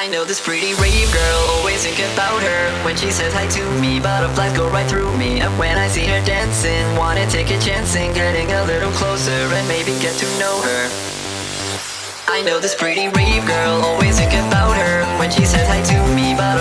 I know this pretty rave girl, always think about her. When she says hi to me, butterflies go right through me. And when I see her dancing, wanna take a chance in getting a little closer and maybe get to know her. I know this pretty rave girl, always think about her. When she says hi to me, but